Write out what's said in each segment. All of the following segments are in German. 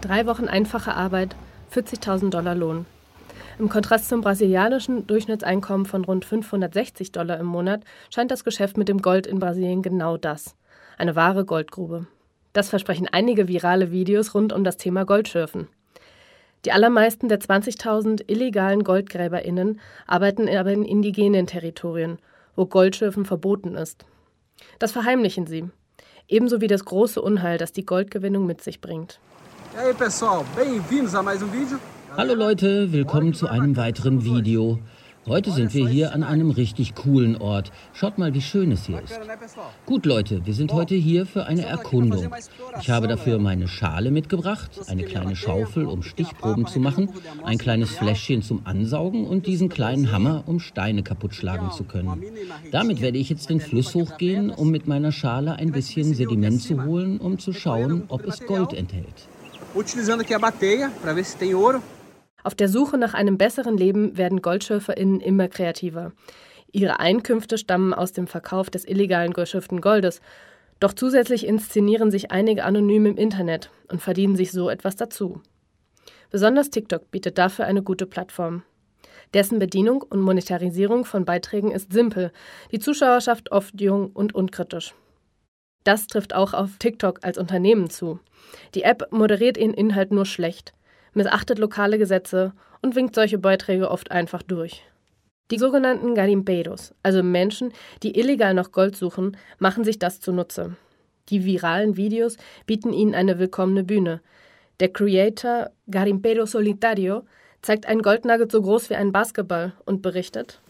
3 Wochen einfache Arbeit, $40.000 Lohn. Im Kontrast zum brasilianischen Durchschnittseinkommen von rund $560 im Monat scheint das Geschäft mit dem Gold in Brasilien genau das. Eine wahre Goldgrube. Das versprechen einige virale Videos rund um das Thema Goldschürfen. Die allermeisten der 20.000 illegalen GoldgräberInnen arbeiten aber in indigenen Territorien, wo Goldschürfen verboten ist. Das verheimlichen sie. Ebenso wie das große Unheil, das die Goldgewinnung mit sich bringt. Hey pessoal, bem-vindos a mais Video. Hallo Leute, willkommen zu einem weiteren Video. Heute sind wir hier an einem richtig coolen Ort. Schaut mal, wie schön es hier ist. Gut Leute, wir sind heute hier für eine Erkundung. Ich habe dafür meine Schale mitgebracht, eine kleine Schaufel, um Stichproben zu machen, ein kleines Fläschchen zum Ansaugen und diesen kleinen Hammer, um Steine kaputt schlagen zu können. Damit werde ich jetzt den Fluss hochgehen, um mit meiner Schale ein bisschen Sediment zu holen, um zu schauen, ob es Gold enthält. Utilizando aqui a bateia para ver se tem ouro. Auf der Suche nach einem besseren Leben werden GoldschürferInnen immer kreativer. Ihre Einkünfte stammen aus dem Verkauf des illegalen geschürften Goldes. Doch zusätzlich inszenieren sich einige anonym im Internet und verdienen sich so etwas dazu. Besonders TikTok bietet dafür eine gute Plattform. Dessen Bedienung und Monetarisierung von Beiträgen ist simpel, die Zuschauerschaft oft jung und unkritisch. Das trifft auch auf TikTok als Unternehmen zu. Die App moderiert ihren Inhalt nur schlecht, missachtet lokale Gesetze und winkt solche Beiträge oft einfach durch. Die sogenannten Garimpeiros, also Menschen, die illegal nach Gold suchen, machen sich das zunutze. Die viralen Videos bieten ihnen eine willkommene Bühne. Der Creator Garimpeiro Solitario zeigt einen Goldnugget so groß wie ein Basketball und berichtet: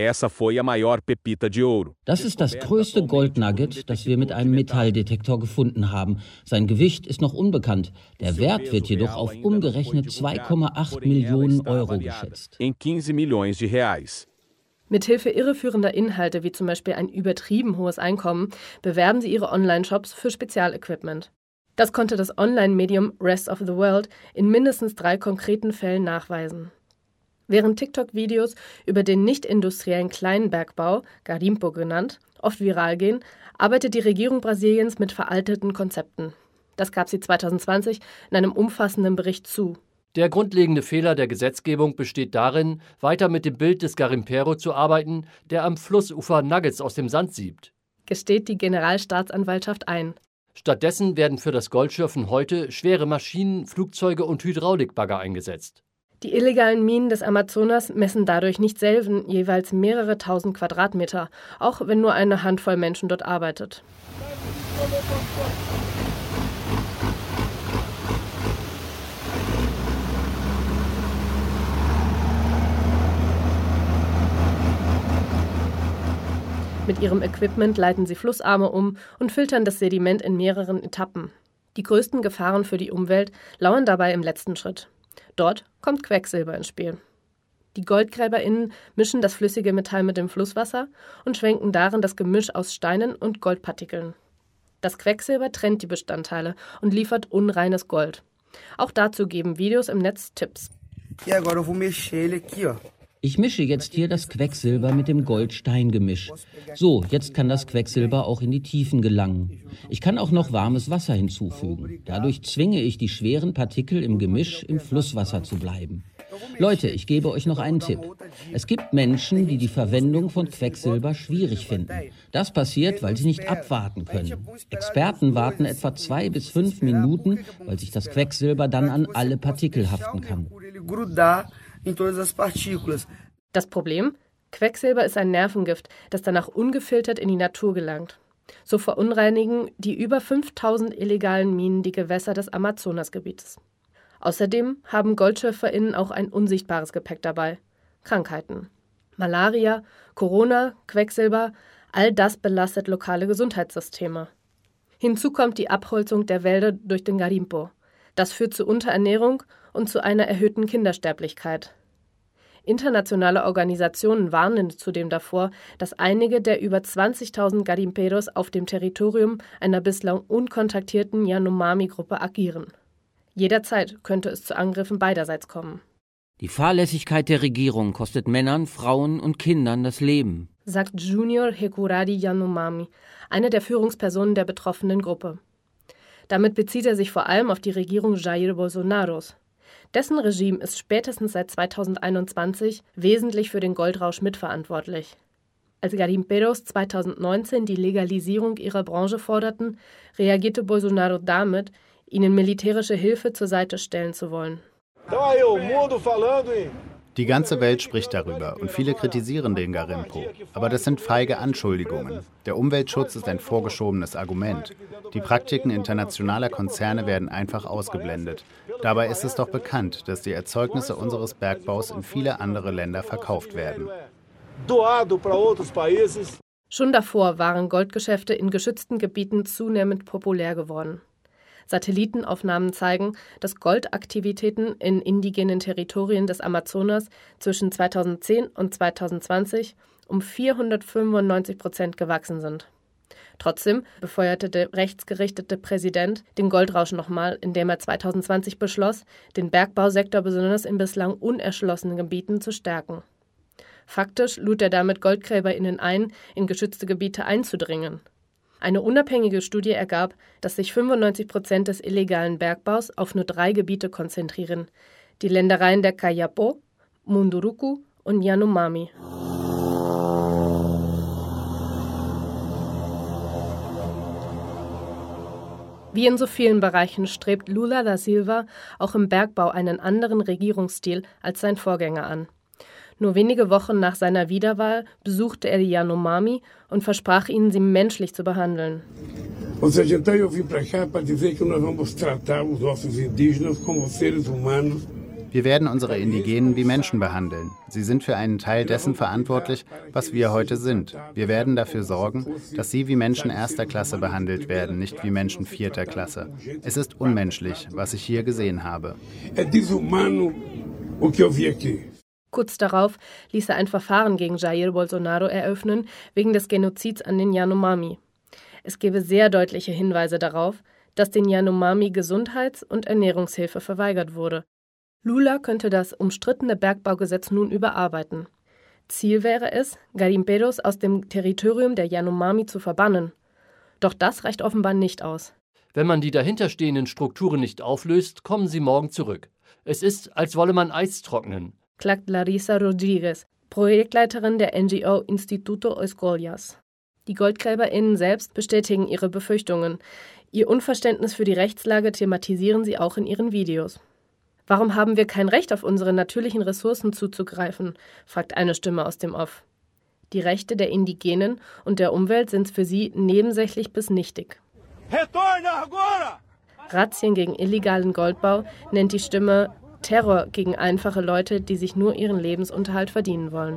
Das ist das größte Goldnugget, das wir mit einem Metalldetektor gefunden haben. Sein Gewicht ist noch unbekannt. Der Wert wird jedoch auf umgerechnet 2,8 Millionen Euro geschätzt. Mithilfe irreführender Inhalte, wie zum Beispiel ein übertrieben hohes Einkommen, bewerben sie ihre Online-Shops für Spezialequipment. Das konnte das Online-Medium Rest of the World in mindestens 3 konkreten Fällen nachweisen. Während TikTok-Videos über den nicht-industriellen Kleinbergbau, Garimpo genannt, oft viral gehen, arbeitet die Regierung Brasiliens mit veralteten Konzepten. Das gab sie 2020 in einem umfassenden Bericht zu. Der grundlegende Fehler der Gesetzgebung besteht darin, weiter mit dem Bild des Garimpeiro zu arbeiten, der am Flussufer Nuggets aus dem Sand siebt, gesteht die Generalstaatsanwaltschaft ein. Stattdessen werden für das Goldschürfen heute schwere Maschinen, Flugzeuge und Hydraulikbagger eingesetzt. Die illegalen Minen des Amazonas messen dadurch nicht selten jeweils mehrere tausend Quadratmeter, auch wenn nur eine Handvoll Menschen dort arbeitet. Mit ihrem Equipment leiten sie Flussarme um und filtern das Sediment in mehreren Etappen. Die größten Gefahren für die Umwelt lauern dabei im letzten Schritt. Dort kommt Quecksilber ins Spiel. Die GoldgräberInnen mischen das flüssige Metall mit dem Flusswasser und schwenken darin das Gemisch aus Steinen und Goldpartikeln. Das Quecksilber trennt die Bestandteile und liefert unreines Gold. Auch dazu geben Videos im Netz Tipps. Ich mische jetzt hier das Quecksilber mit dem Gold-Stein-Gemisch. So, jetzt kann das Quecksilber auch in die Tiefen gelangen. Ich kann auch noch warmes Wasser hinzufügen. Dadurch zwinge ich die schweren Partikel im Gemisch im Flusswasser zu bleiben. Leute, ich gebe euch noch einen Tipp. Es gibt Menschen, die die Verwendung von Quecksilber schwierig finden. Das passiert, weil sie nicht abwarten können. Experten warten etwa 2 bis 5 Minuten, weil sich das Quecksilber dann an alle Partikel haften kann. Das Problem? Quecksilber ist ein Nervengift, das danach ungefiltert in die Natur gelangt. So verunreinigen die über 5000 illegalen Minen die Gewässer des Amazonasgebietes. Außerdem haben GoldschürferInnen auch ein unsichtbares Gepäck dabei: Krankheiten. Malaria, Corona, Quecksilber, all das belastet lokale Gesundheitssysteme. Hinzu kommt die Abholzung der Wälder durch den Garimpo. Das führt zu Unterernährung und zu einer erhöhten Kindersterblichkeit. Internationale Organisationen warnen zudem davor, dass einige der über 20.000 Garimpeiros auf dem Territorium einer bislang unkontaktierten Yanomami-Gruppe agieren. Jederzeit könnte es zu Angriffen beiderseits kommen. Die Fahrlässigkeit der Regierung kostet Männern, Frauen und Kindern das Leben, sagt Junior Hekurari Yanomami, eine der Führungspersonen der betroffenen Gruppe. Damit bezieht er sich vor allem auf die Regierung Jair Bolsonaros. Dessen Regime ist spätestens seit 2021 wesentlich für den Goldrausch mitverantwortlich. Als Garimperos 2019 die Legalisierung ihrer Branche forderten, reagierte Bolsonaro damit, ihnen militärische Hilfe zur Seite stellen zu wollen. Die ganze Welt spricht darüber und viele kritisieren den Garimpo. Aber das sind feige Anschuldigungen. Der Umweltschutz ist ein vorgeschobenes Argument. Die Praktiken internationaler Konzerne werden einfach ausgeblendet. Dabei ist es doch bekannt, dass die Erzeugnisse unseres Bergbaus in viele andere Länder verkauft werden. Schon davor waren Goldgeschäfte in geschützten Gebieten zunehmend populär geworden. Satellitenaufnahmen zeigen, dass Goldaktivitäten in indigenen Territorien des Amazonas zwischen 2010 und 2020 um 495% gewachsen sind. Trotzdem befeuerte der rechtsgerichtete Präsident den Goldrausch nochmal, indem er 2020 beschloss, den Bergbausektor besonders in bislang unerschlossenen Gebieten zu stärken. Faktisch lud er damit GoldgräberInnen ein, in geschützte Gebiete einzudringen. Eine unabhängige Studie ergab, dass sich 95% des illegalen Bergbaus auf nur 3 Gebiete konzentrieren: die Ländereien der Kayapo, Munduruku und Yanomami. Wie in so vielen Bereichen strebt Lula da Silva auch im Bergbau einen anderen Regierungsstil als sein Vorgänger an. Nur wenige Wochen nach seiner Wiederwahl besuchte er die Yanomami und versprach ihnen, sie menschlich zu behandeln. Wir werden unsere Indigenen wie Menschen behandeln. Sie sind für einen Teil dessen verantwortlich, was wir heute sind. Wir werden dafür sorgen, dass sie wie Menschen erster Klasse behandelt werden, nicht wie Menschen vierter Klasse. Es ist unmenschlich, was ich hier gesehen habe. Kurz darauf ließ er ein Verfahren gegen Jair Bolsonaro eröffnen, wegen des Genozids an den Yanomami. Es gebe sehr deutliche Hinweise darauf, dass den Yanomami Gesundheits- und Ernährungshilfe verweigert wurde. Lula könnte das umstrittene Bergbaugesetz nun überarbeiten. Ziel wäre es, Garimperos aus dem Territorium der Yanomami zu verbannen. Doch das reicht offenbar nicht aus. Wenn man die dahinterstehenden Strukturen nicht auflöst, kommen sie morgen zurück. Es ist, als wolle man Eis trocknen, klagt Larissa Rodriguez, Projektleiterin der NGO Instituto Escollas. Die GoldgräberInnen selbst bestätigen ihre Befürchtungen. Ihr Unverständnis für die Rechtslage thematisieren sie auch in ihren Videos. Warum haben wir kein Recht, auf unsere natürlichen Ressourcen zuzugreifen, fragt eine Stimme aus dem Off. Die Rechte der Indigenen und der Umwelt sind für sie nebensächlich bis nichtig. Razzien gegen illegalen Goldbau nennt die Stimme Terror gegen einfache Leute, die sich nur ihren Lebensunterhalt verdienen wollen.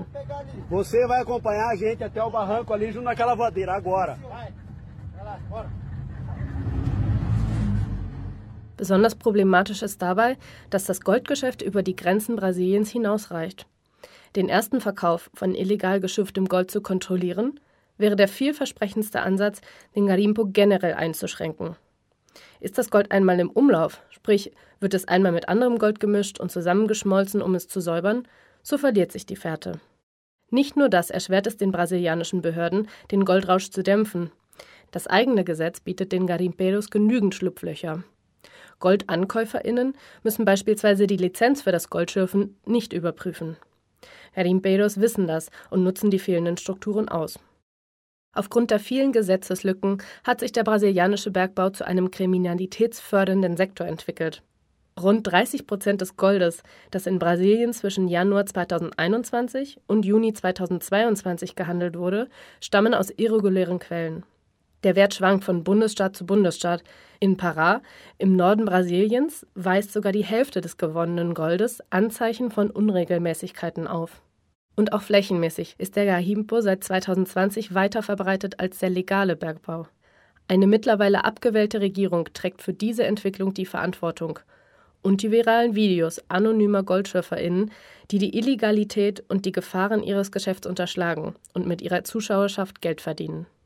Besonders problematisch ist dabei, dass das Goldgeschäft über die Grenzen Brasiliens hinausreicht. Den ersten Verkauf von illegal geschürftem Gold zu kontrollieren, wäre der vielversprechendste Ansatz, den Garimpo generell einzuschränken. Ist das Gold einmal im Umlauf, sprich, wird es einmal mit anderem Gold gemischt und zusammengeschmolzen, um es zu säubern, so verliert sich die Fährte. Nicht nur das erschwert es den brasilianischen Behörden, den Goldrausch zu dämpfen. Das eigene Gesetz bietet den Garimperos genügend Schlupflöcher. GoldankäuferInnen müssen beispielsweise die Lizenz für das Goldschürfen nicht überprüfen. Garimperos wissen das und nutzen die fehlenden Strukturen aus. Aufgrund der vielen Gesetzeslücken hat sich der brasilianische Bergbau zu einem kriminalitätsfördernden Sektor entwickelt. Rund 30% des Goldes, das in Brasilien zwischen Januar 2021 und Juni 2022 gehandelt wurde, stammen aus irregulären Quellen. Der Wert schwankt von Bundesstaat zu Bundesstaat. In Pará, im Norden Brasiliens, weist sogar die Hälfte des gewonnenen Goldes Anzeichen von Unregelmäßigkeiten auf. Und auch flächenmäßig ist der Garimpo seit 2020 weiter verbreitet als der legale Bergbau. Eine mittlerweile abgewählte Regierung trägt für diese Entwicklung die Verantwortung. Und die viralen Videos anonymer GoldschürferInnen, die die Illegalität und die Gefahren ihres Geschäfts unterschlagen und mit ihrer Zuschauerschaft Geld verdienen.